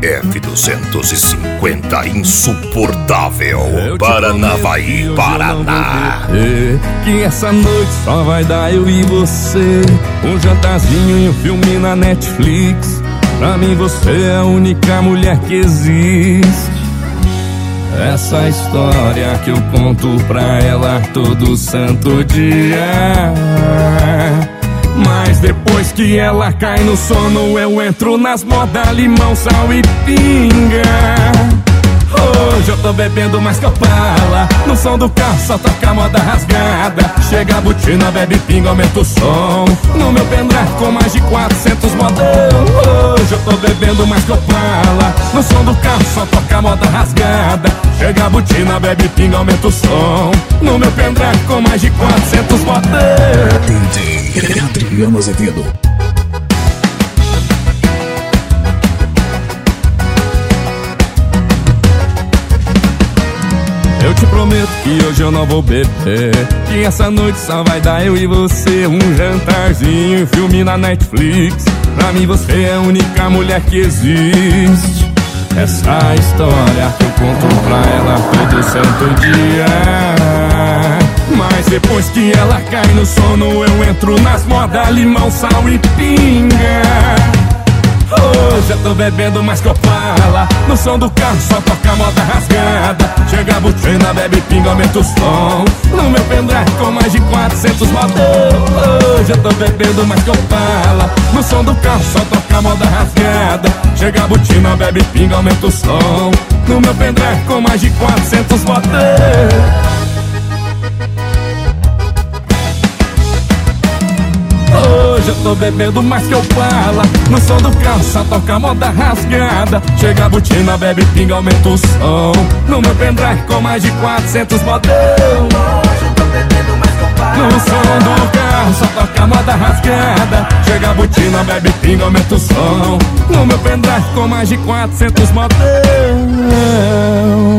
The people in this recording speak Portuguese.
F250 insuportável, Paranavaí, Paraná. Que essa noite só vai dar eu e você, um jantarzinho e um filme na Netflix. Pra mim você é a única mulher que existe. Essa história que eu conto pra ela todo santo dia. Mas depois que ela cai no sono, eu entro nas modas limão, sal e pinga. Hoje eu tô bebendo mais que Opala, no som do carro só toca moda rasgada. Chega a botina, bebe pinga, aumenta o som, no meu pendrive com mais de 400 modão. Hoje eu tô bebendo mais que Opala, no som do carro só toca moda rasgada. Chega a botina, bebe pinga, aumenta o som, no meu pendrive com mais de 400 modão. DJ Adriano Azevedo. Eu te prometo que hoje eu não vou beber, que essa noite só vai dar eu e você, um jantarzinho, filme na Netflix. Pra mim você é a única mulher que existe. Essa história que eu conto pra ela todo santo dia. Mas depois que ela cai no sono, eu entro nas modas limão, sal e pinga. Hoje eu tô bebendo mais que Opala, no som do carro só toca moda rasgada. Chega a botina, bebe pinga, aumenta o som, no meu pendrive com mais de 400 modão. Hoje eu tô bebendo mais que Opala, no som do carro só toca moda rasgada. Chega a botina, bebe pinga, aumenta o som, no meu pendrive com mais de 400 modão. Hoje eu tô bebendo mais que Opala, no som do carro só toca moda rasgada. Chega a botina, bebe pinga, aumenta o som, no meu pendrive com mais de 400 modão. Hoje eu tô bebendo mais que Opala, no som do carro só toca moda rasgada. Chega a botina, bebe pinga, aumenta o som, no meu pendrive com mais de 400 modão.